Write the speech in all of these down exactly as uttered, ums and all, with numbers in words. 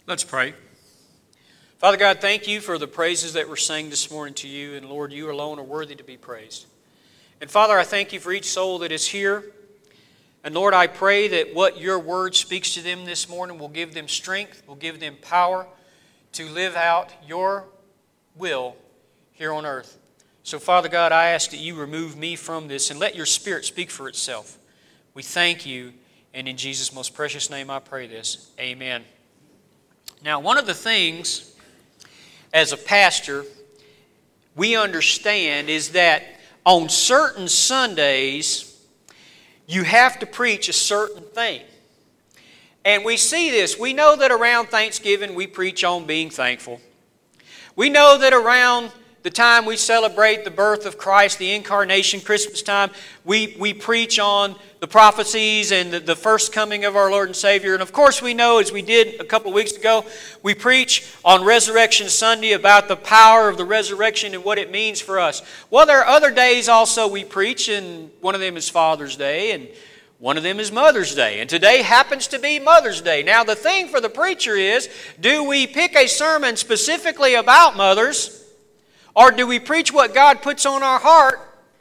Let's pray. Father God, thank you for the praises that were sang this morning to you. And Lord, you alone are worthy to be praised. And Father, I thank you for each soul that is here. And Lord, I pray that what your word speaks to them this morning will give them strength, will give them power to live out your will here on earth. So Father God, I ask that you remove me from this and let your Spirit speak for itself. We thank you, and in Jesus' most precious name I pray this. Amen. Now, one of the things as a pastor we understand is that on certain Sundays you have to preach a certain thing. And we see this. We know that around Thanksgiving we preach on being thankful. We know that around the time we celebrate the birth of Christ, the incarnation, Christmas time, we, we preach on the prophecies and the, the first coming of our Lord and Savior. And of course we know, as we did a couple of weeks ago, we preach on Resurrection Sunday about the power of the resurrection and what it means for us. Well, there are other days also we preach, and one of them is Father's Day, and one of them is Mother's Day. And today happens to be Mother's Day. Now the thing for the preacher is, do we pick a sermon specifically about mothers, or do we preach what God puts on our heart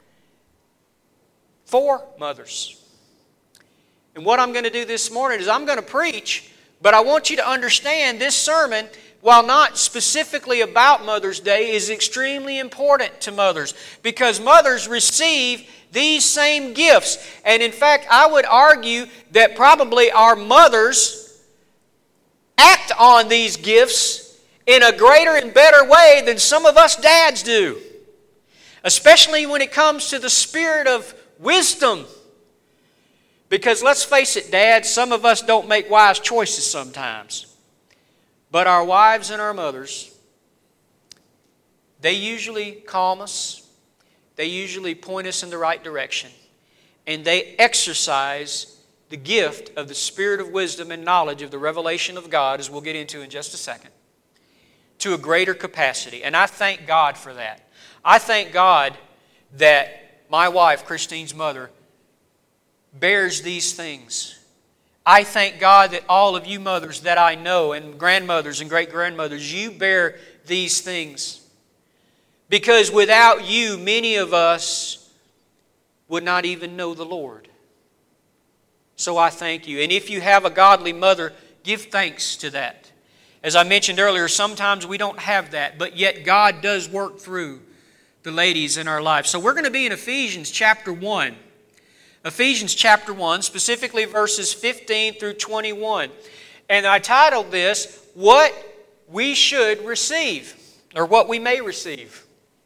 for mothers? And what I'm going to do this morning is I'm going to preach, but I want you to understand this sermon, while not specifically about Mother's Day, is extremely important to mothers, because mothers receive these same gifts. And in fact, I would argue that probably our mothers act on these gifts in a greater and better way than some of us dads do. Especially when it comes to the spirit of wisdom. Because let's face it, dads, some of us don't make wise choices sometimes. But our wives and our mothers, they usually calm us. They usually point us in the right direction. And they exercise the gift of the spirit of wisdom and knowledge of the revelation of God, as we'll get into in just a second, to a greater capacity. And I thank God for that. I thank God that my wife, Christine's mother, bears these things. I thank God that all of you mothers that I know, and grandmothers and great-grandmothers, you bear these things. Because without you, many of us would not even know the Lord. So I thank you. And if you have a godly mother, give thanks to that. As I mentioned earlier, sometimes we don't have that, but yet God does work through the ladies in our lives. So we're going to be in Ephesians chapter one. Ephesians chapter one, specifically verses fifteen through twenty-one. And I titled this, What We Should Receive, or What We May Receive.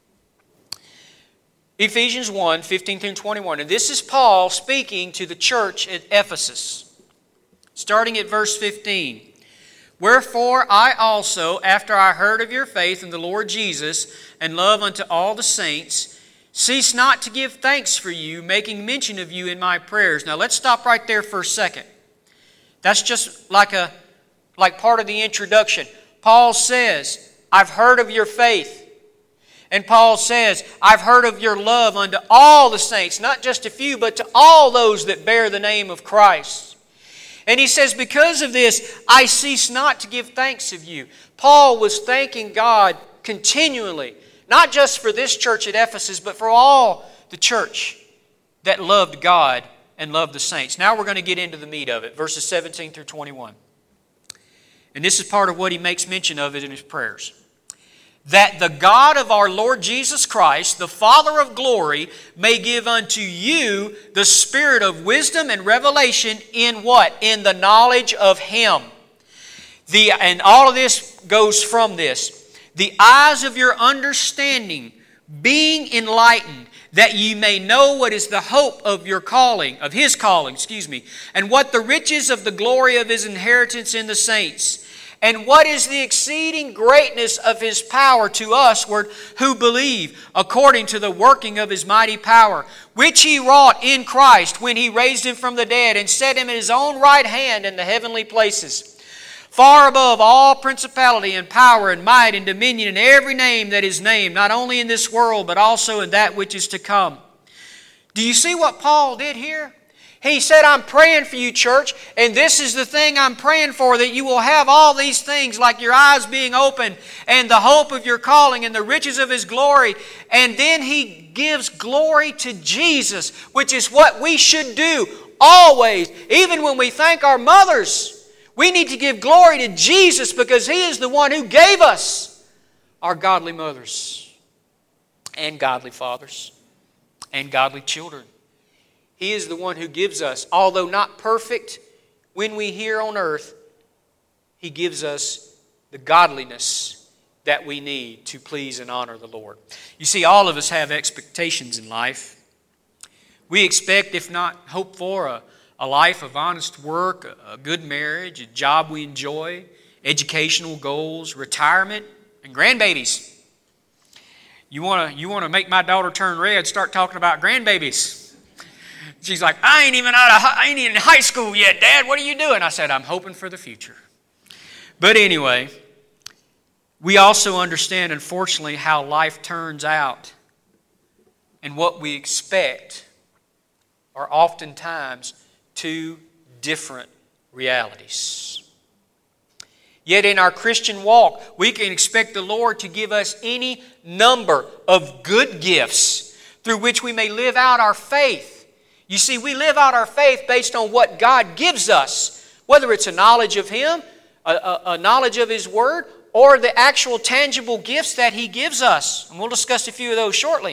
Ephesians one, fifteen through twenty-one. And this is Paul speaking to the church at Ephesus. Starting at verse fifteen. Wherefore I also, after I heard of your faith in the Lord Jesus, and love unto all the saints, cease not to give thanks for you, making mention of you in my prayers. Now let's stop right there for a second. That's just like a like part of the introduction. Paul says, I've heard of your faith. And Paul says, I've heard of your love unto all the saints, not just a few, but to all those that bear the name of Christ. And he says, because of this, I cease not to give thanks of you. Paul was thanking God continually, not just for this church at Ephesus, but for all the church that loved God and loved the saints. Now we're going to get into the meat of it, verses seventeen through twenty-one. And this is part of what he makes mention of it in his prayers. That the God of our Lord Jesus Christ, the Father of glory, may give unto you the spirit of wisdom and revelation in what? In the knowledge of Him. The, and all of this goes from this. The eyes of your understanding being enlightened, that ye may know what is the hope of your calling, of His calling, excuse me, and what the riches of the glory of His inheritance in the saints, and what is the exceeding greatness of His power to us who believe, according to the working of His mighty power, which He wrought in Christ when He raised Him from the dead and set Him at His own right hand in the heavenly places, far above all principality and power and might and dominion and every name that is named, not only in this world, but also in that which is to come. Do you see what Paul did here? He said, I'm praying for you, church, and this is the thing I'm praying for, that you will have all these things, like your eyes being open and the hope of your calling and the riches of His glory. And then He gives glory to Jesus, which is what we should do always. Even when we thank our mothers, we need to give glory to Jesus, because He is the one who gave us our godly mothers and godly fathers and godly children. He is the one who gives us, although not perfect when we here on earth, He gives us the godliness that we need to please and honor the Lord. You see, all of us have expectations in life. We expect, if not hope for, a, a life of honest work, a, a good marriage, a job we enjoy, educational goals, retirement, and grandbabies. You want to you want to make my daughter turn red, start talking about grandbabies. She's like, I ain't even out of, I ain't even in high school yet, Dad. What are you doing? I said, I'm hoping for the future. But anyway, we also understand, unfortunately, how life turns out, and what we expect are oftentimes two different realities. Yet in our Christian walk, we can expect the Lord to give us any number of good gifts through which we may live out our faith. You see, we live out our faith based on what God gives us, whether it's a knowledge of Him, a, a, a knowledge of His Word, or the actual tangible gifts that He gives us. And we'll discuss a few of those shortly.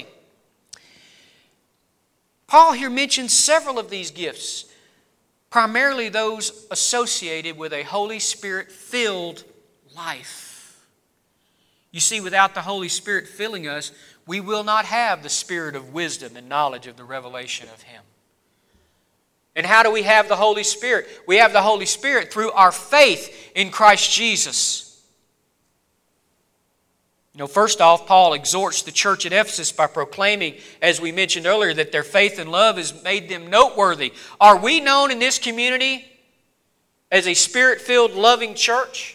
Paul here mentions several of these gifts, primarily those associated with a Holy Spirit-filled life. You see, without the Holy Spirit filling us, we will not have the spirit of wisdom and knowledge of the revelation of Him. And how do we have the Holy Spirit? We have the Holy Spirit through our faith in Christ Jesus. You know, first off, Paul exhorts the church at Ephesus by proclaiming, as we mentioned earlier, that their faith and love has made them noteworthy. Are we known in this community as a Spirit-filled, loving church?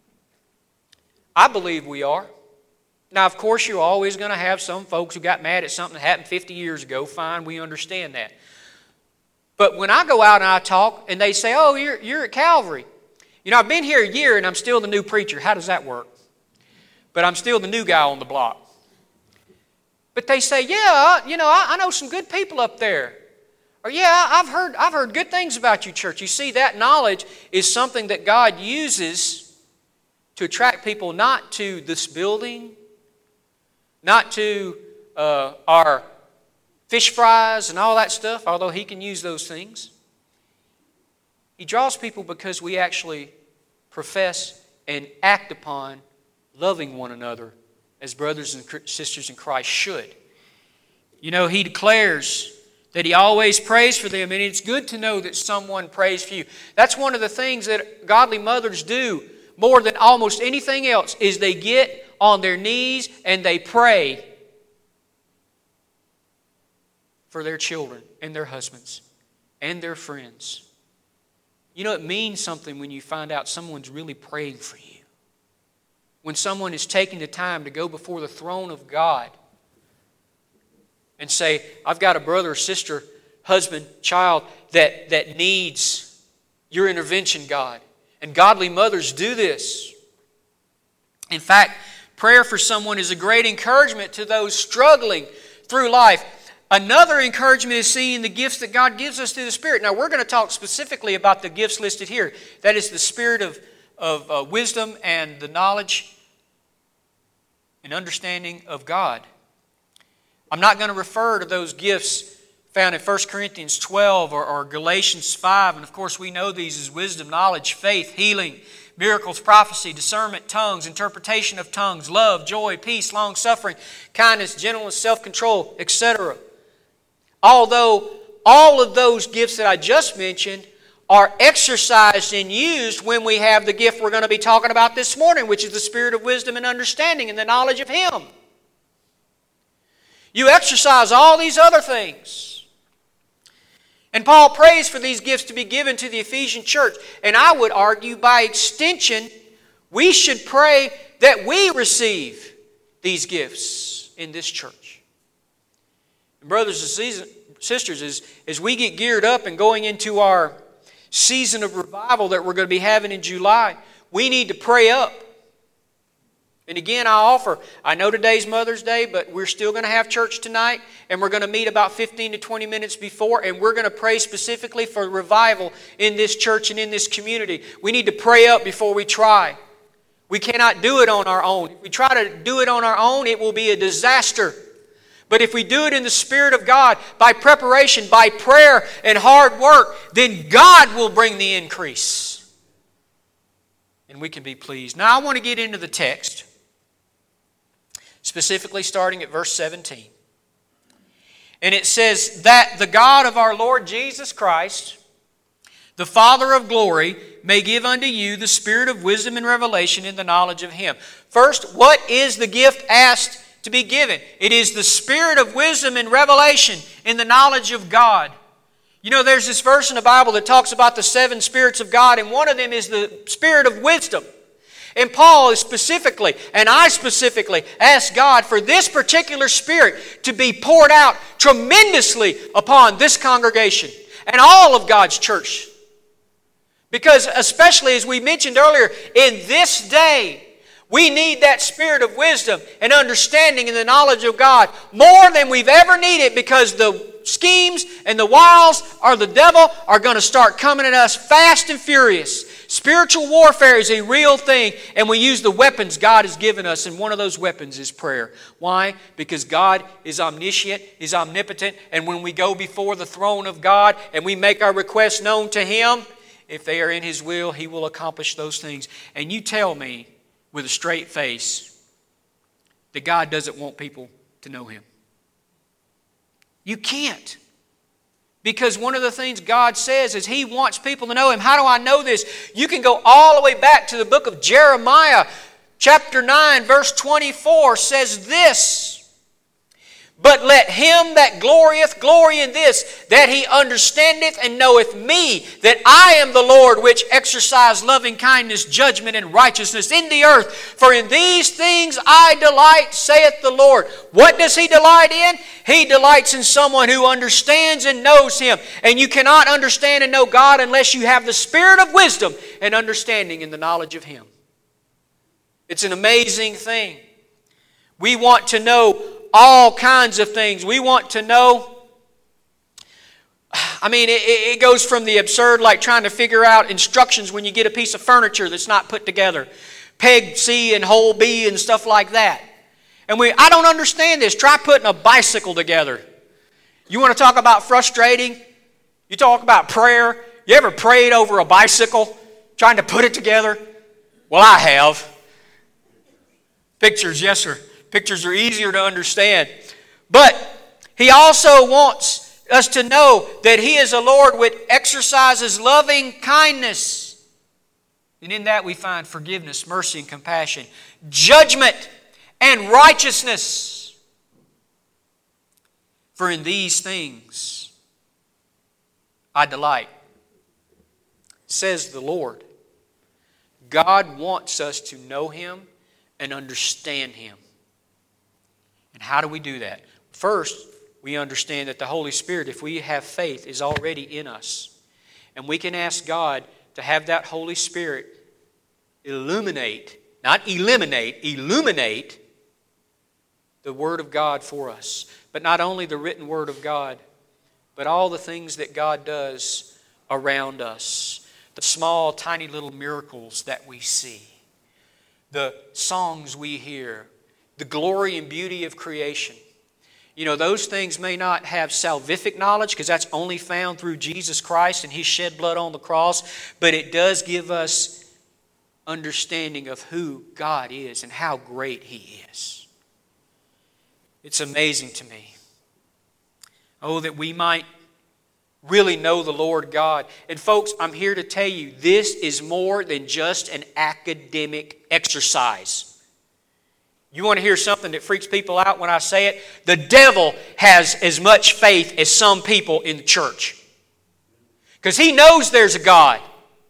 I believe we are. Now, of course, you're always going to have some folks who got mad at something that happened fifty years ago. Fine, we understand that. But when I go out and I talk and they say, oh, you're, you're at Calvary. You know, I've been here a year and I'm still the new preacher. How does that work? But I'm still the new guy on the block. But they say, yeah, you know, I, I know some good people up there. Or yeah, I've heard, I've heard good things about you, church. You see, that knowledge is something that God uses to attract people not to this building, not to uh, our fish fries and all that stuff, although He can use those things. He draws people because we actually profess and act upon loving one another as brothers and sisters in Christ should. You know, He declares that He always prays for them, and it's good to know that someone prays for you. That's one of the things that godly mothers do more than almost anything else, is they get on their knees and they pray for their children and their husbands and their friends. You know, it means something when you find out someone's really praying for you. When someone is taking the time to go before the throne of God and say, I've got a brother or sister, husband, child that, that needs your intervention, God. And godly mothers do this. In fact, prayer for someone is a great encouragement to those struggling through life. Another encouragement is seeing the gifts that God gives us through the Spirit. Now, we're going to talk specifically about the gifts listed here. That is the spirit of, of uh, wisdom and the knowledge and understanding of God. I'm not going to refer to those gifts found in First Corinthians twelve or, or Galatians five. And of course, we know these as wisdom, knowledge, faith, healing, miracles, prophecy, discernment, tongues, interpretation of tongues, love, joy, peace, long-suffering, kindness, gentleness, self-control, et cetera. Although all of those gifts that I just mentioned are exercised and used when we have the gift we're going to be talking about this morning, which is the spirit of wisdom and understanding and the knowledge of Him. You exercise all these other things. And Paul prays for these gifts to be given to the Ephesian church. And I would argue, by extension, we should pray that we receive these gifts in this church. And brothers and sisters, as, as we get geared up and going into our season of revival that we're going to be having in July, we need to pray up. And again, I offer, I know today's Mother's Day, but we're still going to have church tonight, and we're going to meet about fifteen to twenty minutes before, and we're going to pray specifically for revival in this church and in this community. We need to pray up before we try. We cannot do it on our own. If we try to do it on our own, it will be a disaster. But if we do it in the Spirit of God, by preparation, by prayer and hard work, then God will bring the increase. And we can be pleased. Now I want to get into the text, specifically starting at verse seventeen. And it says, that the God of our Lord Jesus Christ, the Father of glory, may give unto you the spirit of wisdom and revelation in the knowledge of Him. First, what is the gift asked to be given? It is the spirit of wisdom and revelation in the knowledge of God. You know, there's this verse in the Bible that talks about the seven spirits of God, and one of them is the spirit of wisdom. And Paul is specifically, and I specifically, ask God for this particular spirit to be poured out tremendously upon this congregation and all of God's church. Because especially as we mentioned earlier, in this day, we need that spirit of wisdom and understanding and the knowledge of God more than we've ever needed, because the schemes and the wiles of the devil are going to start coming at us fast and furious. Spiritual warfare is a real thing, and we use the weapons God has given us, and one of those weapons is prayer. Why? Because God is omniscient, is omnipotent, and when we go before the throne of God and we make our requests known to Him, if they are in His will, He will accomplish those things. And you tell me with a straight face that God doesn't want people to know Him. You can't. Because one of the things God says is He wants people to know Him. How do I know this? You can go all the way back to the book of Jeremiah. Chapter nine, verse twenty-four says this. But let him that glorieth glory in this, that he understandeth and knoweth me, that I am the Lord which exercise loving kindness, judgment, and righteousness in the earth. For in these things I delight, saith the Lord. What does He delight in? He delights in someone who understands and knows Him. And you cannot understand and know God unless you have the spirit of wisdom and understanding in the knowledge of Him. It's an amazing thing. We want to know all kinds of things. We want to know, I mean, it, it goes from the absurd, like trying to figure out instructions when you get a piece of furniture that's not put together. Peg C and hole B and stuff like that. And we, I don't understand this. Try putting a bicycle together. You want to talk about frustrating? You talk about prayer. You ever prayed over a bicycle, trying to put it together? Well, I have. Pictures, yes sir. Pictures are easier to understand. But He also wants us to know that He is a Lord which exercises loving kindness. And in that we find forgiveness, mercy, and compassion, judgment, and righteousness. For in these things I delight, says the Lord. God wants us to know Him and understand Him. And how do we do that? First, we understand that the Holy Spirit, if we have faith, is already in us. And we can ask God to have that Holy Spirit illuminate, not eliminate, illuminate the Word of God for us. But not only the written Word of God, but all the things that God does around us. The small, tiny little miracles that we see. The songs we hear. The glory and beauty of creation. You know, those things may not have salvific knowledge, because that's only found through Jesus Christ and His shed blood on the cross, but it does give us understanding of who God is and how great He is. It's amazing to me. Oh, that we might really know the Lord God. And folks, I'm here to tell you, this is more than just an academic exercise. You want to hear something that freaks people out when I say it? The devil has as much faith as some people in the church. Because he knows there's a God.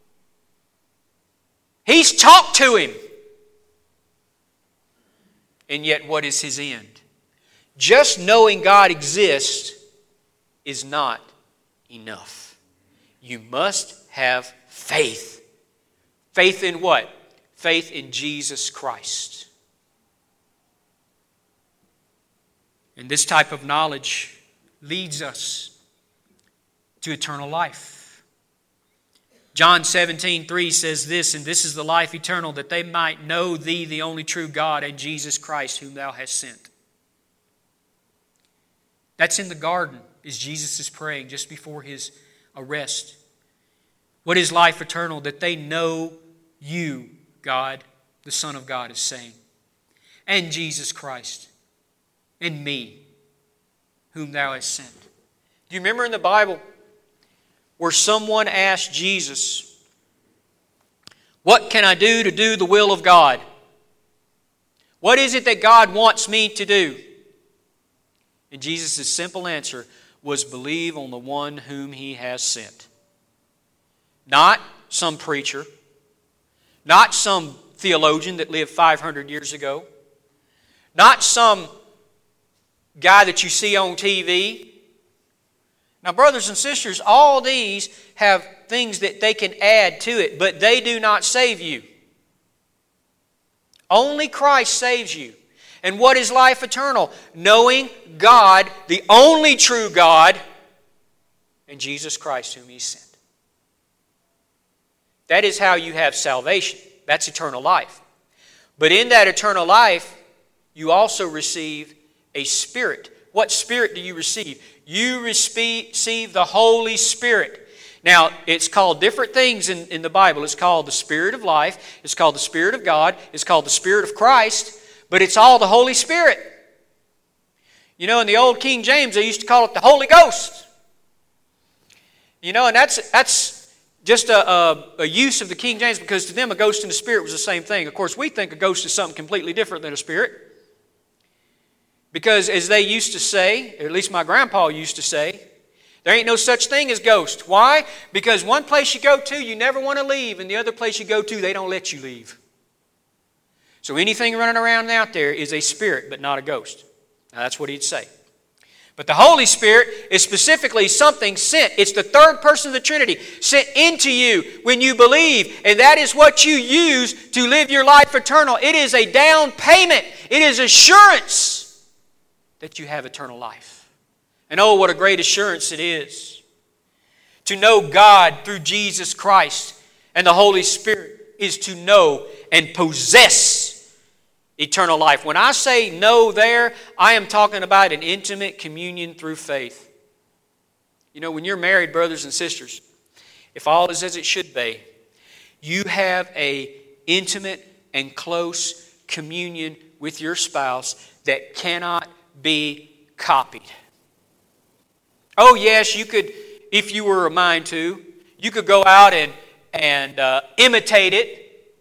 He's talked to Him. And yet, what is his end? Just knowing God exists is not enough. You must have faith. Faith in what? Faith in Jesus Christ. And this type of knowledge leads us to eternal life. John seventeen three says this, and this is the life eternal, that they might know Thee, the only true God, and Jesus Christ, whom Thou hast sent. That's in the garden, as Jesus is praying just before His arrest. What is life eternal? That they know You, God, the Son of God, is saying, and Jesus Christ, and me, whom Thou hast sent. Do you remember in the Bible where someone asked Jesus, what can I do to do the will of God? What is it that God wants me to do? And Jesus' simple answer was believe on the one whom He has sent. Not some preacher, not some theologian that lived five hundred years ago, not some guy that you see on T V. Now, brothers and sisters, all these have things that they can add to it, but they do not save you. Only Christ saves you. And what is life eternal? Knowing God, the only true God, and Jesus Christ whom He sent. That is how you have salvation. That's eternal life. But in that eternal life, you also receive a Spirit. What Spirit do you receive? You receive the Holy Spirit. Now, it's called different things in, in the Bible. It's called the Spirit of life. It's called the Spirit of God. It's called the Spirit of Christ. But it's all the Holy Spirit. You know, in the old King James, they used to call it the Holy Ghost. You know, and that's that's just a, a, a use of the King James, because to them a ghost and a spirit was the same thing. Of course, we think a ghost is something completely different than a spirit. Because as they used to say, or at least my grandpa used to say, there ain't no such thing as ghost. Why? Because one place you go to, you never want to leave, and the other place you go to, they don't let you leave. So anything running around out there is a spirit, but not a ghost. Now, that's what he'd say. But the Holy Spirit is specifically something sent. It's the third person of the Trinity sent into you when you believe. And that is what you use to live your life eternal. It is a down payment. It is assurance that you have eternal life. And oh, what a great assurance it is to know God through Jesus Christ and the Holy Spirit is to know and possess eternal life. When I say know there, I am talking about an intimate communion through faith. You know, when you're married, brothers and sisters, if all is as it should be, you have an intimate and close communion with your spouse that cannot be copied. Oh yes, you could, if you were a mind to, you could go out and, and uh, imitate it.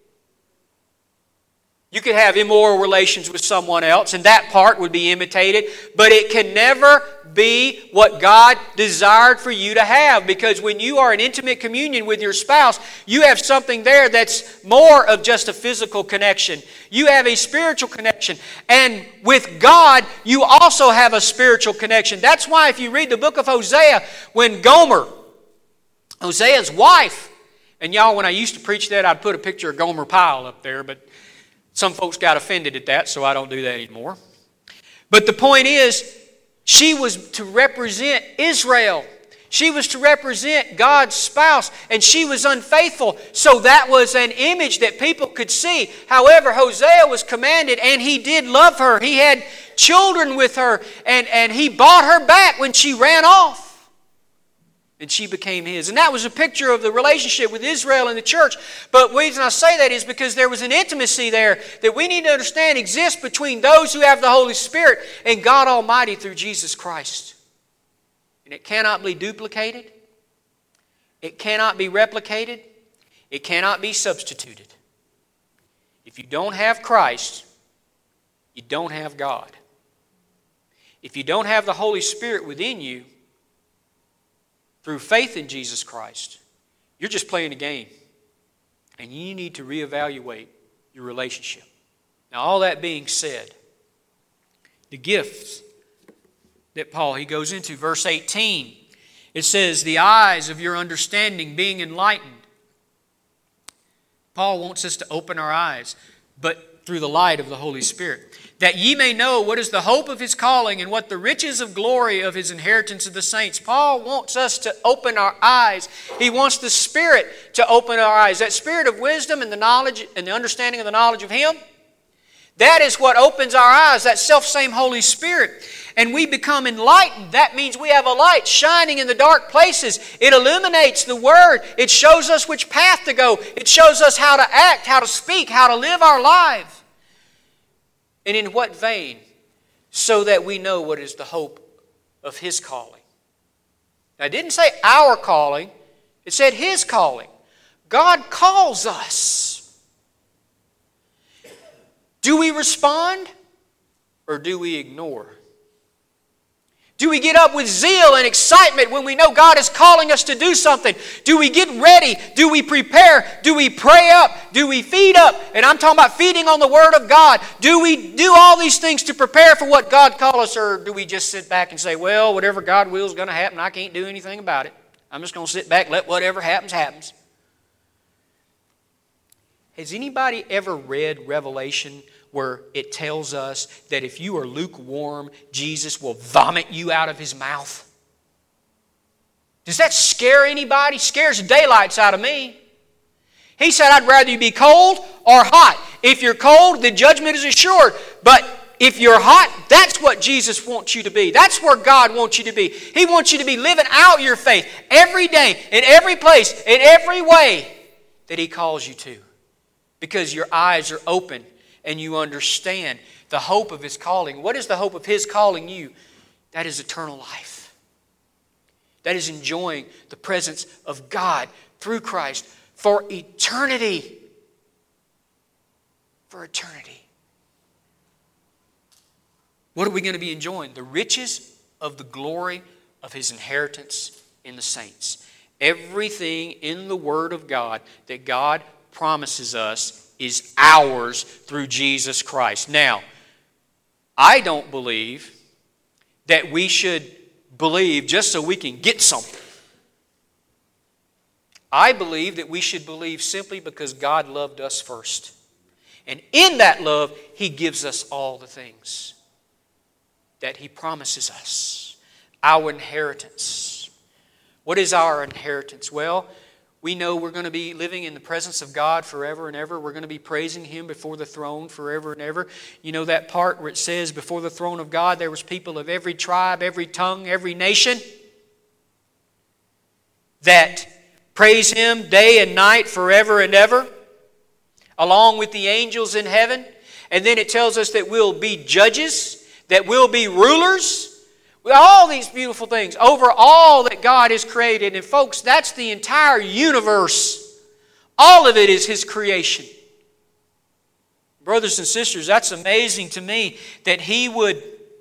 You could have immoral relations with someone else, and that part would be imitated. But it can never be what God desired for you to have. Because when you are in intimate communion with your spouse, you have something there that's more of just a physical connection. You have a spiritual connection. And with God, you also have a spiritual connection. That's why if you read the book of Hosea, when Gomer, Hosea's wife, and y'all, when I used to preach that, I'd put a picture of Gomer Pyle up there, but some folks got offended at that, so I don't do that anymore. But the point is, she was to represent Israel. She was to represent God's spouse, and she was unfaithful. So that was an image that people could see. However, Hosea was commanded, and he did love her. He had children with her, and, and he bought her back when she ran off. And she became his. And that was a picture of the relationship with Israel and the church. But the reason I say that is because there was an intimacy there that we need to understand exists between those who have the Holy Spirit and God Almighty through Jesus Christ. And it cannot be duplicated. It cannot be replicated. It cannot be substituted. If you don't have Christ, you don't have God. If you don't have the Holy Spirit within you, through faith in Jesus Christ, you're just playing a game. And you need to reevaluate your relationship. Now, all that being said, the gifts that Paul, he goes into. Verse eighteen, it says, the eyes of your understanding being enlightened. Paul wants us to open our eyes, but through the light of the Holy Spirit. That ye may know what is the hope of His calling and what the riches of glory of His inheritance of the saints. Paul wants us to open our eyes. He wants the Spirit to open our eyes. That Spirit of wisdom and the knowledge and the understanding of the knowledge of Him, that is what opens our eyes, that self-same Holy Spirit. And we become enlightened. That means we have a light shining in the dark places. It illuminates the Word. It shows us which path to go. It shows us how to act, how to speak, how to live our life. And in what vein? So that we know what is the hope of His calling. Now, it didn't say our calling. It said His calling. God calls us. Do we respond or do we ignore? Do we get up with zeal and excitement when we know God is calling us to do something? Do we get ready? Do we prepare? Do we pray up? Do we feed up? And I'm talking about feeding on the Word of God. Do we do all these things to prepare for what God calls us, or do we just sit back and say, well, whatever God wills is going to happen, I can't do anything about it. I'm just going to sit back, let whatever happens, happens. Has anybody ever read Revelation where it tells us that if you are lukewarm, Jesus will vomit you out of His mouth? Does that scare anybody? Scares the daylights out of me. He said, I'd rather you be cold or hot. If you're cold, the judgment is assured. But if you're hot, that's what Jesus wants you to be. That's where God wants you to be. He wants you to be living out your faith every day, in every place, in every way that He calls you to. Because your eyes are open and you understand the hope of His calling. What is the hope of His calling you? That is eternal life. That is enjoying the presence of God through Christ for eternity. For eternity. What are we going to be enjoying? The riches of the glory of His inheritance in the saints. Everything in the Word of God that God promises us is ours through Jesus Christ. Now, I don't believe that we should believe just so we can get something. I believe that we should believe simply because God loved us first. And in that love, He gives us all the things that He promises us. Our inheritance. What is our inheritance? Well, we know we're going to be living in the presence of God forever and ever. We're going to be praising Him before the throne forever and ever. You know that part where it says, before the throne of God, there was people of every tribe, every tongue, every nation that praise Him day and night forever and ever, along with the angels in heaven. And then it tells us that we'll be judges, that we'll be rulers, with all these beautiful things over all that God has created. And folks, that's the entire universe. All of it is His creation. Brothers and sisters, that's amazing to me that He would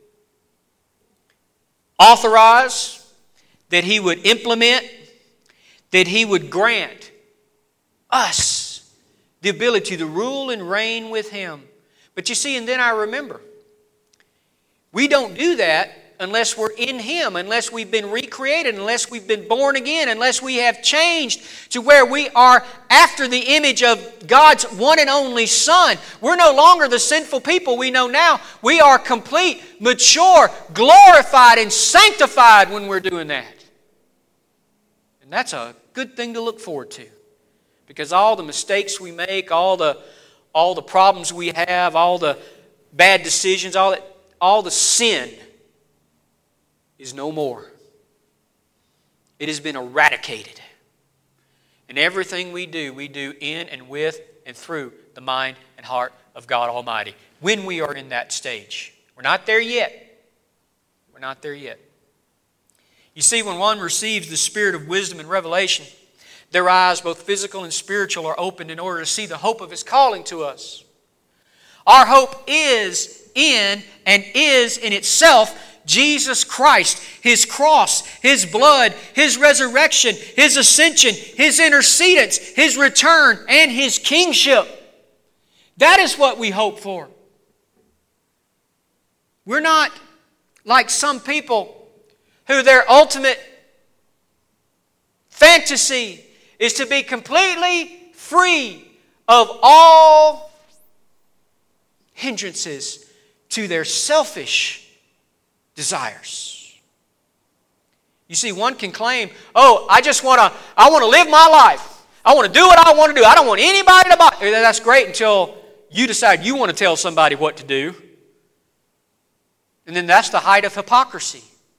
authorize, that He would implement, that He would grant us the ability to rule and reign with Him. But you see, and then I remember, we don't do that unless we're in Him, unless we've been recreated, unless we've been born again, unless we have changed to where we are after the image of God's one and only Son. We're no longer the sinful people we know now. We are complete, mature, glorified, and sanctified when we're doing that. And that's a good thing to look forward to. Because all the mistakes we make, all the, all the problems we have, all the bad decisions, all, that, all the sin is no more. It has been eradicated. And everything we do, we do in and with and through the mind and heart of God Almighty. When we are in that stage. We're not there yet. We're not there yet. You see, when one receives the spirit of wisdom and revelation, their eyes, both physical and spiritual, are opened in order to see the hope of His calling to us. Our hope is in and is in itself Jesus Christ, His cross, His blood, His resurrection, His ascension, His intercedence, His return, and His kingship. That is what we hope for. We're not like some people who their ultimate fantasy is to be completely free of all hindrances to their selfish desires. You see, one can claim, oh, I just want to, I want to live my life. I want to do what I want to do. I don't want anybody to bother. That's great until you decide you want to tell somebody what to do. And then that's the height of hypocrisy.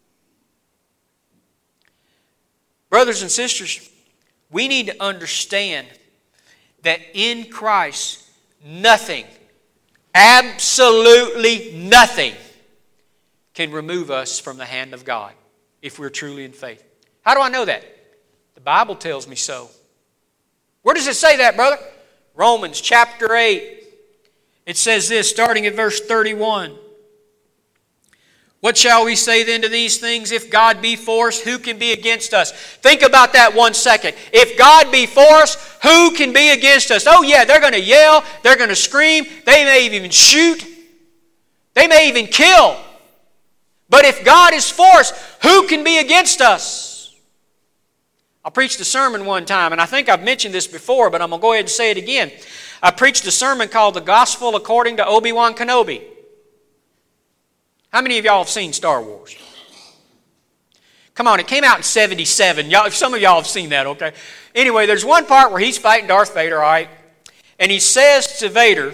Brothers and sisters, we need to understand that in Christ, nothing, absolutely nothing, can remove us from the hand of God if we're truly in faith. How do I know that? The Bible tells me so. Where does it say that, brother? Romans chapter eight. It says this, starting at verse thirty-one. What shall we say then to these things? If God be for us, who can be against us? Think about that one second. If God be for us, who can be against us? Oh yeah, they're going to yell, they're going to scream, they may even shoot, they may even kill. But if God is for us, who can be against us? I preached a sermon one time, and I think I've mentioned this before, but I'm going to go ahead and say it again. I preached a sermon called The Gospel According to Obi-Wan Kenobi. How many of y'all have seen Star Wars? Come on, it came out in seventy-seven. Y'all, some of y'all have seen that, okay? Anyway, there's one part where he's fighting Darth Vader, all right? And he says to Vader,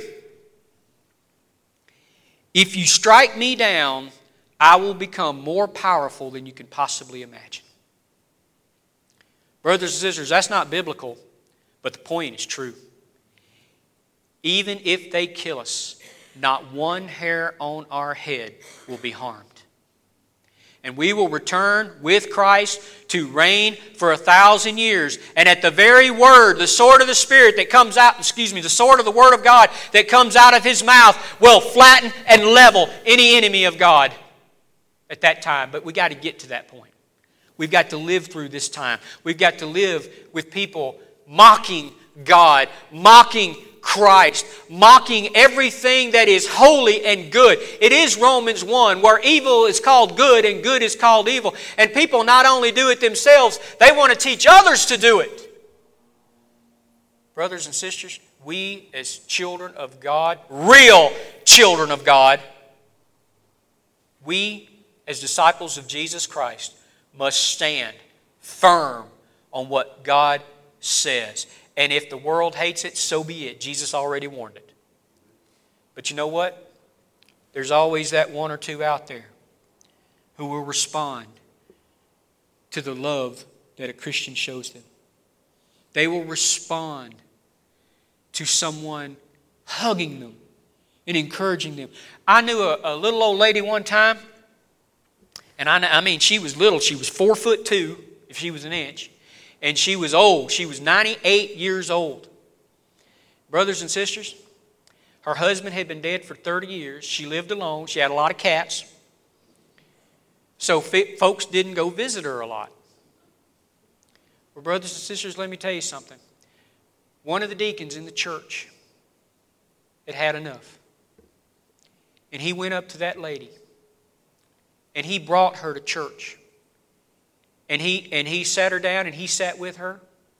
if you strike me down, I will become more powerful than you can possibly imagine. Brothers and sisters, that's not biblical, but the point is true. Even if they kill us, not one hair on our head will be harmed. And we will return with Christ to reign for a thousand years. And at the very word, the sword of the Spirit that comes out, excuse me, the sword of the Word of God that comes out of His mouth will flatten and level any enemy of God at that time. But we got to get to that point. We've got to live through this time. We've got to live with people mocking God, mocking Christ, mocking everything that is holy and good. It is Romans one where evil is called good and good is called evil. And people not only do it themselves, they want to teach others to do it. Brothers and sisters, we as children of God, real children of God, we as disciples of Jesus Christ must stand firm on what God says. And if the world hates it, so be it. Jesus already warned it. But you know what? There's always that one or two out there who will respond to the love that a Christian shows them. They will respond to someone hugging them and encouraging them. I knew a, a little old lady one time, and I, I mean, she was little. She was four foot two, if she was an inch. And she was old. She was ninety-eight years old. Brothers and sisters, her husband had been dead for thirty years. She lived alone. She had a lot of cats. So folks didn't go visit her a lot. Well, brothers and sisters, let me tell you something. One of the deacons in the church had had enough. And he went up to that lady. And he brought her to church. And he, and he sat her down and he sat with her.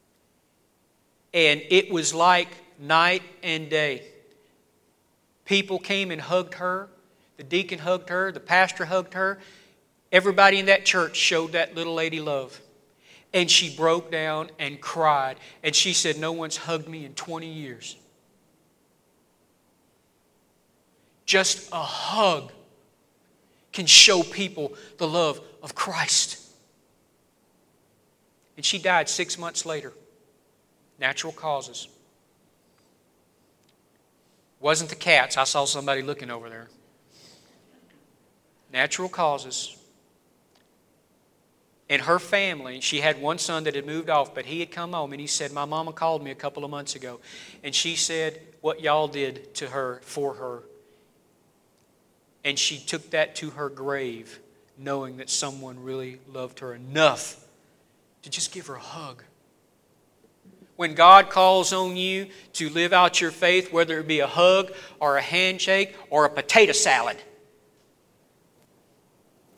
And it was like night and day. People came and hugged her. The deacon hugged her. The pastor hugged her. Everybody in that church showed that little lady love. And she broke down and cried. And she said, no one's hugged me in twenty years. Just a hug can show people the love of Christ. And she died six months later. Natural causes. Wasn't the cats. I saw somebody looking over there. Natural causes. And her family, she had one son that had moved off, but he had come home and he said, my mama called me a couple of months ago. And she said what y'all did to her, for her. And she took that to her grave, knowing that someone really loved her enough to just give her a hug. When God calls on you to live out your faith, whether it be a hug or a handshake or a potato salad,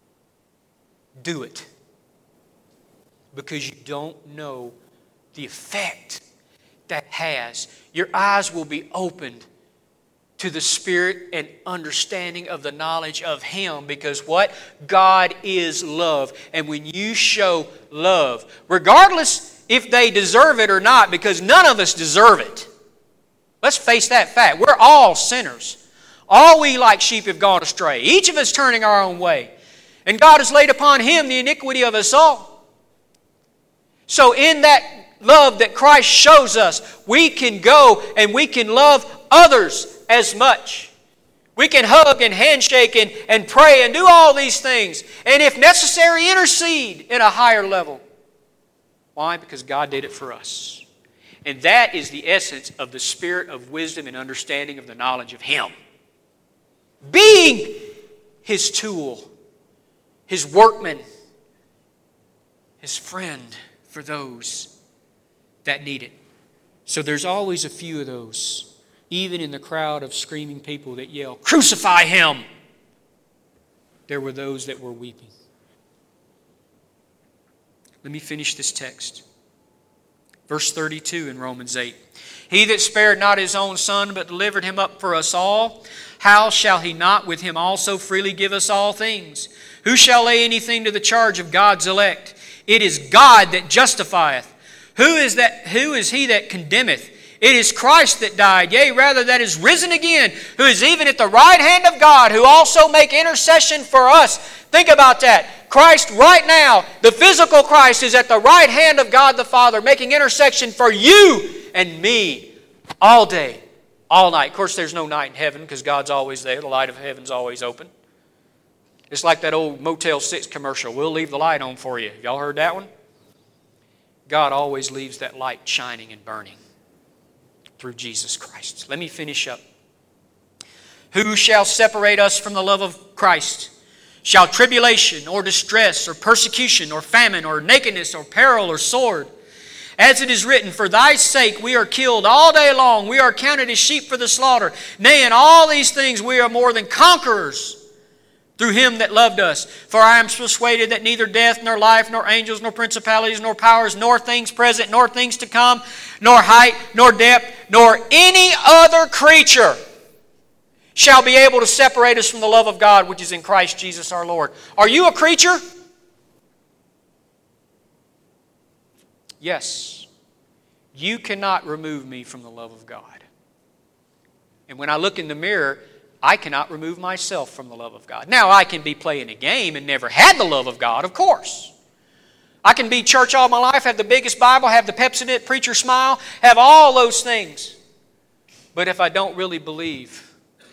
do it. Because you don't know the effect that has. Your eyes will be opened to the spirit and understanding of the knowledge of Him. Because what? God is love. And when you show love, regardless if they deserve it or not, because none of us deserve it. Let's face that fact. We're all sinners. All we like sheep have gone astray. Each of us turning our own way. And God has laid upon Him the iniquity of us all. So in that love that Christ shows us, we can go and we can love others as much. We can hug and handshake and, and pray and do all these things. And if necessary, intercede in a higher level. Why? Because God did it for us. And that is the essence of the spirit of wisdom and understanding of the knowledge of Him. Being His tool, His workman, His friend for those that need it. So there's always a few of those, even in the crowd of screaming people that yell, "Crucify Him!" There were those that were weeping. Let me finish this text. Verse thirty-two in Romans eight. He that spared not His own Son, but delivered Him up for us all, how shall He not with Him also freely give us all things? Who shall lay anything to the charge of God's elect? It is God that justifieth. Who is that? Who is he that condemneth? It is Christ that died, yea, rather that is risen again, who is even at the right hand of God, who also make intercession for us. Think about that. Christ right now, the physical Christ, is at the right hand of God the Father, making intercession for you and me all day, all night. Of course, there's no night in heaven because God's always there. The light of heaven's always open. It's like that old Motel six commercial. We'll leave the light on for you. Y'all heard that one? God always leaves that light shining and burning through Jesus Christ. Let me finish up. Who shall separate us from the love of Christ? Shall tribulation or distress or persecution or famine or nakedness or peril or sword? As it is written, for thy sake we are killed all day long. We are counted as sheep for the slaughter. Nay, in all these things we are more than conquerors through Him that loved us. For I am persuaded that neither death, nor life, nor angels, nor principalities, nor powers, nor things present, nor things to come, nor height, nor depth, nor any other creature shall be able to separate us from the love of God which is in Christ Jesus our Lord. Are you a creature? Yes. You cannot remove me from the love of God. And when I look in the mirror, I cannot remove myself from the love of God. Now, I can be playing a game and never had the love of God, of course. I can be church all my life, have the biggest Bible, have the Pepsi-Knit preacher smile, have all those things. But if I don't really believe,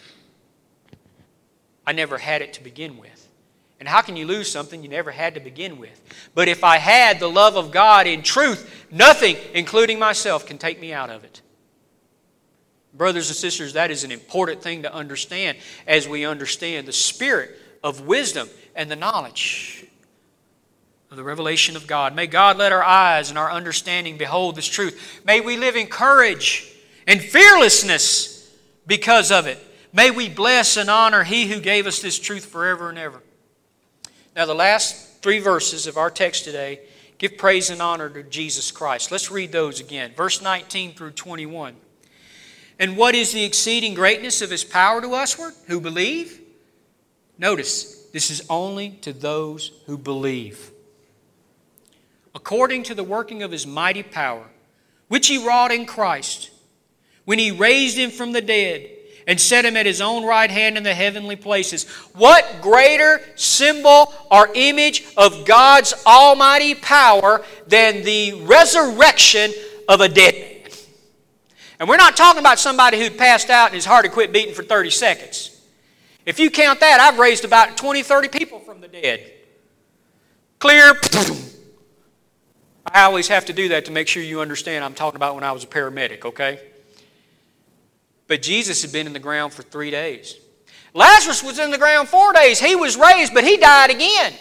I never had it to begin with. And how can you lose something you never had to begin with? But if I had the love of God in truth, nothing, including myself, can take me out of it. Brothers and sisters, that is an important thing to understand as we understand the spirit of wisdom and the knowledge of the revelation of God. May God let our eyes and our understanding behold this truth. May we live in courage and fearlessness because of it. May we bless and honor He who gave us this truth forever and ever. Now, the last three verses of our text today give praise and honor to Jesus Christ. Let's read those again. Verse nineteen through twenty-one. And what is the exceeding greatness of His power to usward, who believe? Notice, this is only to those who believe. According to the working of His mighty power, which He wrought in Christ, when He raised Him from the dead, and set Him at His own right hand in the heavenly places. What greater symbol or image of God's almighty power than the resurrection of a dead man? And we're not talking about somebody who'd passed out and his heart had quit beating for thirty seconds. If you count that, I've raised about twenty, thirty people from the dead. Clear. I always have to do that to make sure you understand I'm talking about when I was a paramedic, okay? But Jesus had been in the ground for three days. Lazarus was in the ground four days. He was raised, but he died again.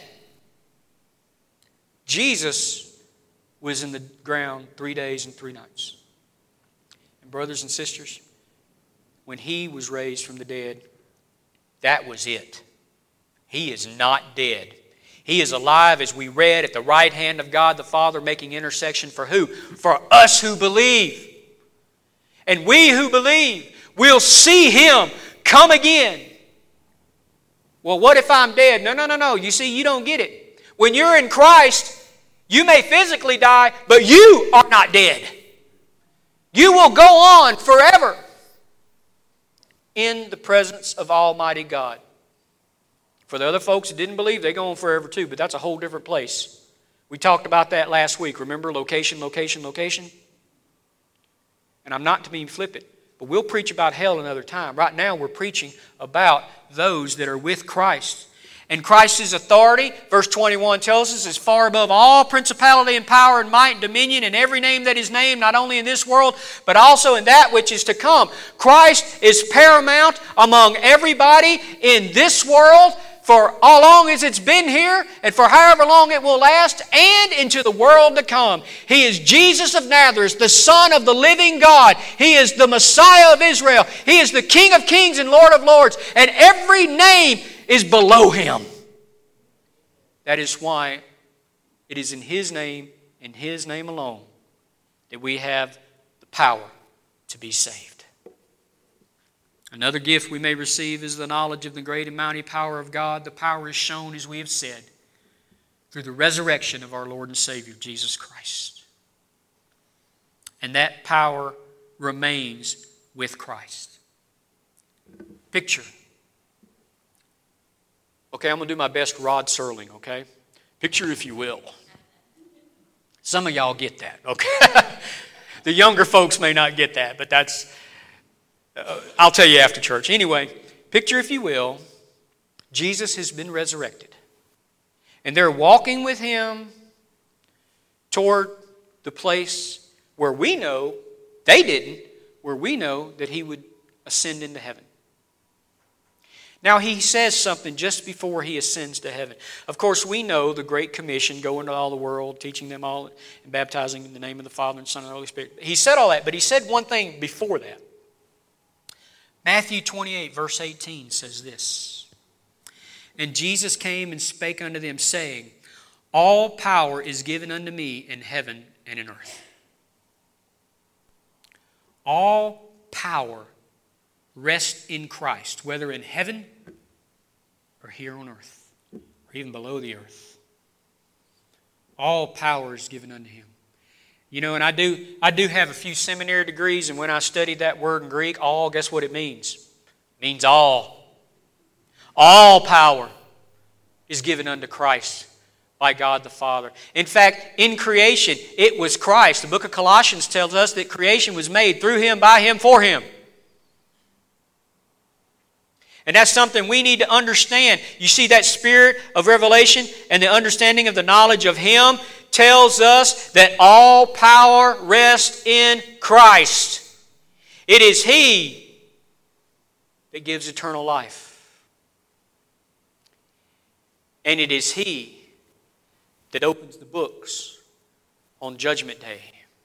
Jesus was in the ground three days and three nights. And brothers and sisters, when He was raised from the dead, that was it. He is not dead. He is alive, as we read, at the right hand of God the Father, making intercession for who? For us who believe. And we who believe will see Him come again. Well, what if I'm dead? No, no, no, no. You see, you don't get it. When you're in Christ, you may physically die, but you are not dead. You will go on forever in the presence of Almighty God. For the other folks that didn't believe, they go on forever too, but that's a whole different place. We talked about that last week. Remember, location, location, location? And I'm not to be flippant, but we'll preach about hell another time. Right now we're preaching about those that are with Christ. And Christ's authority, verse twenty-one tells us, is far above all principality and power and might and dominion and every name that is named, not only in this world, but also in that which is to come. Christ is paramount among everybody in this world for how long as it's been here and for however long it will last and into the world to come. He is Jesus of Nazareth, the Son of the living God. He is the Messiah of Israel. He is the King of kings and Lord of lords. And every name is below Him. That is why it is in His name, in His name alone, that we have the power to be saved. Another gift we may receive is the knowledge of the great and mighty power of God. The power is shown, as we have said, through the resurrection of our Lord and Savior, Jesus Christ. And that power remains with Christ. Picture. Okay, I'm going to do my best Rod Serling, okay? Picture, if you will. Some of y'all get that, okay? The younger folks may not get that, but that's, uh, I'll tell you after church. Anyway, picture, if you will, Jesus has been resurrected. And they're walking with Him toward the place where we know, they didn't, where we know that He would ascend into heaven. Now, He says something just before He ascends to heaven. Of course, we know the Great Commission, go into all the world, teaching them all, and baptizing in the name of the Father and Son and the Holy Spirit. He said all that, but He said one thing before that. Matthew twenty-eight, verse eighteen says this. And Jesus came and spake unto them, saying, all power is given unto me in heaven and in earth. All power rests in Christ, whether in heaven or here on earth, or even below the earth. All power is given unto Him. You know, and I do I do have a few seminary degrees, and when I studied that word in Greek, all, guess what it means? It means all. All power is given unto Christ by God the Father. In fact, in creation, it was Christ. The book of Colossians tells us that creation was made through Him, by Him, for Him. And that's something we need to understand. You see, that spirit of revelation and the understanding of the knowledge of Him tells us that all power rests in Christ. It is He that gives eternal life. And it is He that opens the books on Judgment Day.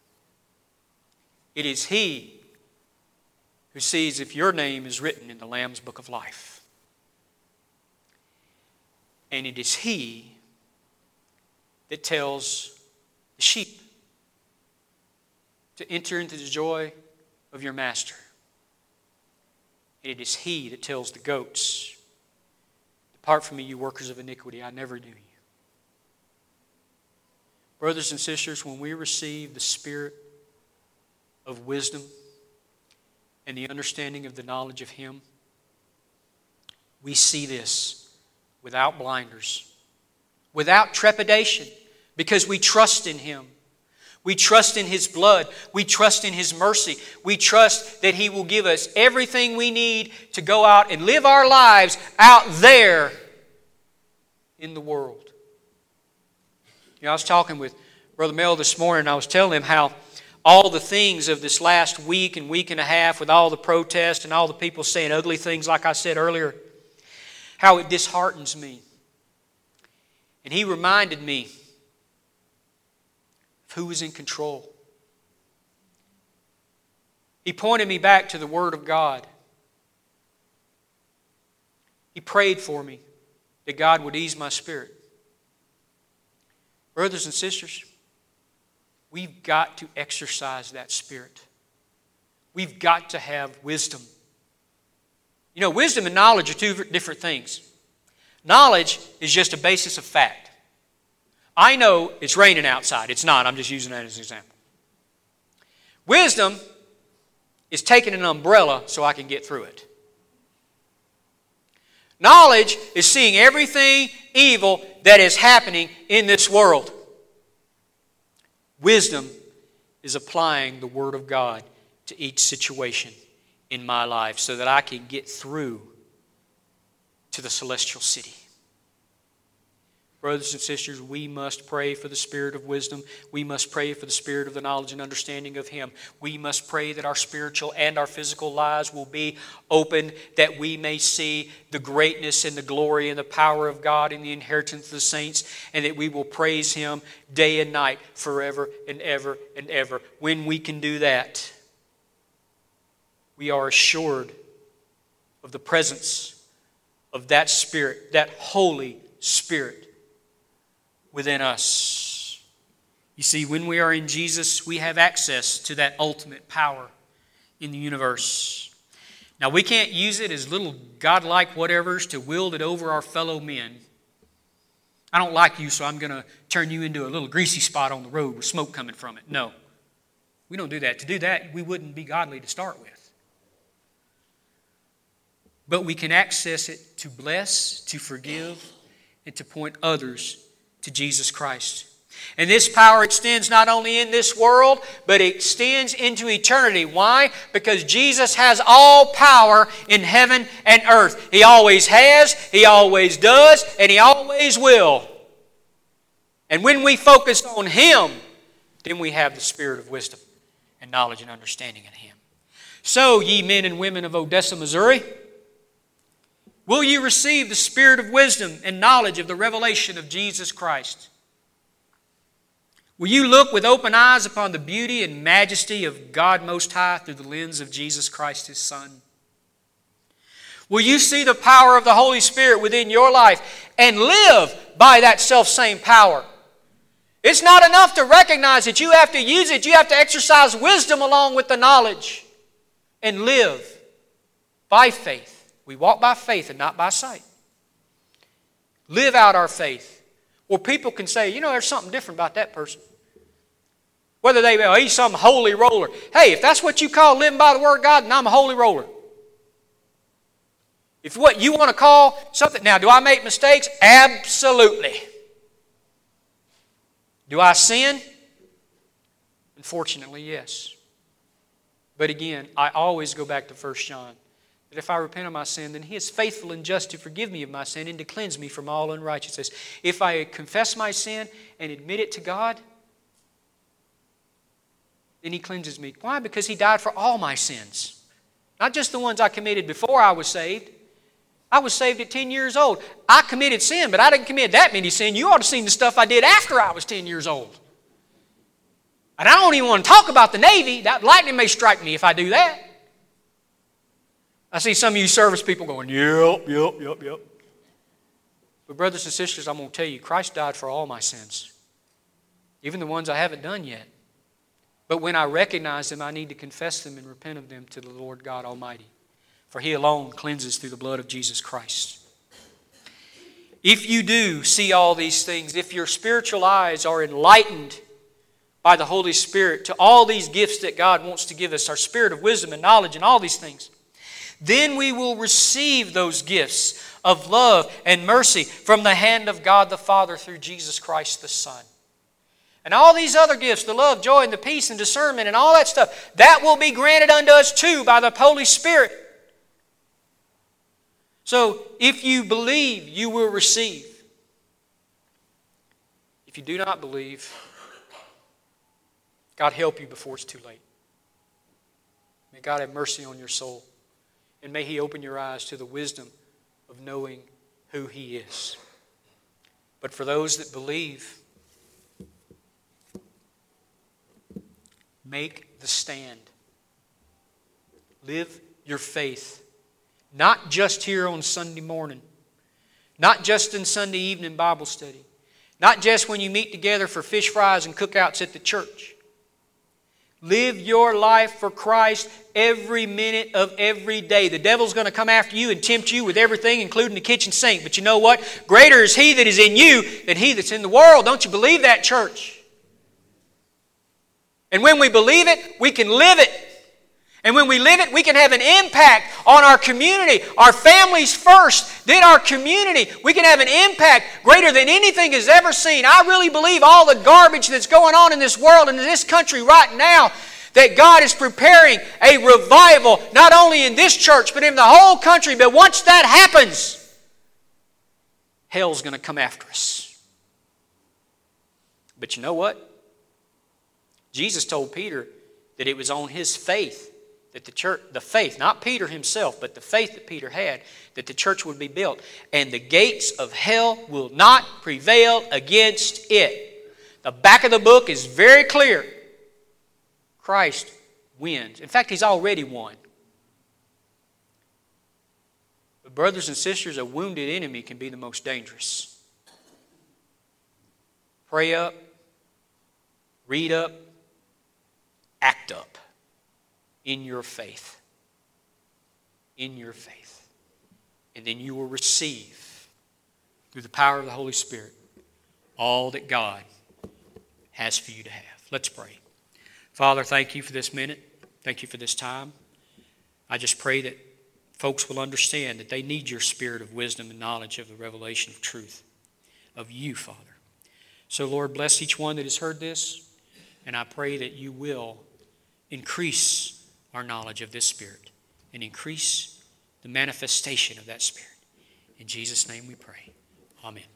It is He who sees if your name is written in the Lamb's Book of Life. And it is He that tells the sheep to enter into the joy of your master. And it is He that tells the goats, depart from me, you workers of iniquity, I never knew you. Brothers and sisters, when we receive the spirit of wisdom and the understanding of the knowledge of Him, we see this without blinders, without trepidation, because we trust in Him. We trust in His blood. We trust in His mercy. We trust that He will give us everything we need to go out and live our lives out there in the world. You know, I was talking with Brother Mel this morning, and I was telling him how all the things of this last week and week and a half, with all the protests and all the people saying ugly things like I said earlier, how it disheartens me. And he reminded me of who was in control. He pointed me back to the Word of God. He prayed for me that God would ease my spirit. Brothers and sisters, we've got to exercise that spirit. We've got to have wisdom. You know, wisdom and knowledge are two different things. Knowledge is just a basis of fact. I know it's raining outside. It's not. I'm just using that as an example. Wisdom is taking an umbrella so I can get through it. Knowledge is seeing everything evil that is happening in this world. Wisdom is applying the Word of God to each situation in my life so that I can get through to the celestial city. Brothers and sisters, we must pray for the spirit of wisdom. We must pray for the spirit of the knowledge and understanding of Him. We must pray that our spiritual and our physical lives will be open, that we may see the greatness and the glory and the power of God in the inheritance of the saints, and that we will praise Him day and night forever and ever and ever. When we can do that, we are assured of the presence of that Spirit, that Holy Spirit within us. You see, when we are in Jesus, we have access to that ultimate power in the universe. Now, we can't use it as little godlike whatevers to wield it over our fellow men. I don't like you, so I'm going to turn you into a little greasy spot on the road with smoke coming from it. No, we don't do that. To do that, we wouldn't be godly to start with. But we can access it to bless, to forgive, and to point others to Jesus Christ. And this power extends not only in this world, but it extends into eternity. Why? Because Jesus has all power in heaven and earth. He always has, He always does, and He always will. And when we focus on Him, then we have the spirit of wisdom and knowledge and understanding in Him. So, ye men and women of Odessa, Missouri, will you receive the spirit of wisdom and knowledge of the revelation of Jesus Christ? Will you look with open eyes upon the beauty and majesty of God Most High through the lens of Jesus Christ, His Son? Will you see the power of the Holy Spirit within your life and live by that self-same power? It's not enough to recognize that you have to use it. You have to exercise wisdom along with the knowledge and live by faith. We walk by faith and not by sight. Live out our faith. Or people can say, you know, there's something different about that person. Whether they, oh, he's some holy roller. Hey, if that's what you call living by the Word of God, then I'm a holy roller. If what you want to call something, now do I make mistakes? Absolutely. Do I sin? Unfortunately, yes. But again, I always go back to First John. That if I repent of my sin, then He is faithful and just to forgive me of my sin and to cleanse me from all unrighteousness. If I confess my sin and admit it to God, then He cleanses me. Why? Because He died for all my sins. Not just the ones I committed before I was saved. I was saved at ten years old. I committed sin, but I didn't commit that many sins. You ought to have seen the stuff I did after I was ten years old. And I don't even want to talk about the Navy. That lightning may strike me if I do that. I see some of you service people going, yep, yep, yep, yep. But brothers and sisters, I'm going to tell you, Christ died for all my sins. Even the ones I haven't done yet. But when I recognize them, I need to confess them and repent of them to the Lord God Almighty. For He alone cleanses through the blood of Jesus Christ. If you do see all these things, if your spiritual eyes are enlightened by the Holy Spirit to all these gifts that God wants to give us, our spirit of wisdom and knowledge and all these things, then we will receive those gifts of love and mercy from the hand of God the Father through Jesus Christ the Son. And all these other gifts, the love, joy, and the peace and discernment and all that stuff, that will be granted unto us too by the Holy Spirit. So, if you believe, you will receive. If you do not believe, God help you before it's too late. May God have mercy on your soul. And may He open your eyes to the wisdom of knowing who He is. But for those that believe, make the stand. Live your faith. Not just here on Sunday morning. Not just in Sunday evening Bible study. Not just when you meet together for fish fries and cookouts at the church. Live your life for Christ every minute of every day. The devil's going to come after you and tempt you with everything, including the kitchen sink. But you know what? Greater is He that is in you than he that's in the world. Don't you believe that, church? And when we believe it, we can live it. And when we live it, we can have an impact on our community. Our families first, then our community. We can have an impact greater than anything has ever seen. I really believe all the garbage that's going on in this world and in this country right now, that God is preparing a revival, not only in this church, but in the whole country. But once that happens, hell's going to come after us. But you know what? Jesus told Peter that it was on his faith that the church, the faith, not Peter himself, but the faith that Peter had, that the church would be built. And the gates of hell will not prevail against it. The back of the book is very clear. Christ wins. In fact, He's already won. But brothers and sisters, a wounded enemy can be the most dangerous. Pray up, read up, act up. In your faith. In your faith. And then you will receive, through the power of the Holy Spirit, all that God has for you to have. Let's pray. Father, thank You for this minute. Thank You for this time. I just pray that folks will understand that they need Your spirit of wisdom and knowledge of the revelation of truth, of You, Father. So, Lord, bless each one that has heard this, and I pray that You will increase our knowledge of this Spirit and increase the manifestation of that Spirit. In Jesus' name we pray. Amen.